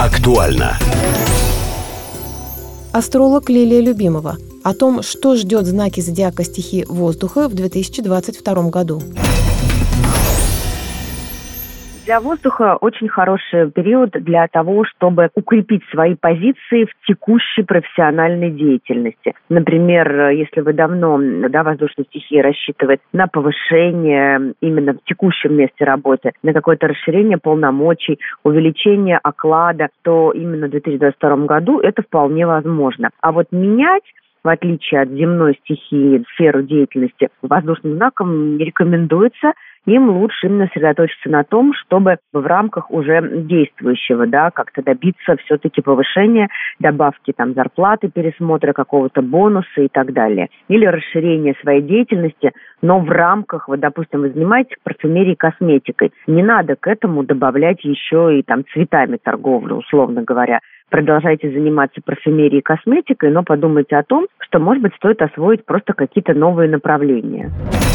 Актуально. Астролог Лилия Любимова о том, что ждет знаки зодиака стихии воздуха в 2022 году. Для воздуха очень хороший период для того, чтобы укрепить свои позиции в текущей профессиональной деятельности. Например, если вы давно, воздушная стихия рассчитывает на повышение именно в текущем месте работы, на какое-то расширение полномочий, увеличение оклада, то именно в 2022 году это вполне возможно. А вот менять, в отличие от земной стихии, сферу деятельности, воздушным знаком не рекомендуется. Им лучше именно сосредоточиться на том, чтобы в рамках уже действующего, как-то добиться все-таки повышения, добавки зарплаты, пересмотра какого-то бонуса и так далее. Или расширения своей деятельности, но в рамках, допустим, вы занимаетесь парфюмерией и косметикой. Не надо к этому добавлять еще и цветами торговлю, условно говоря. Продолжайте заниматься парфюмерией и косметикой, но подумайте о том, что, может быть, стоит освоить просто какие-то новые направления.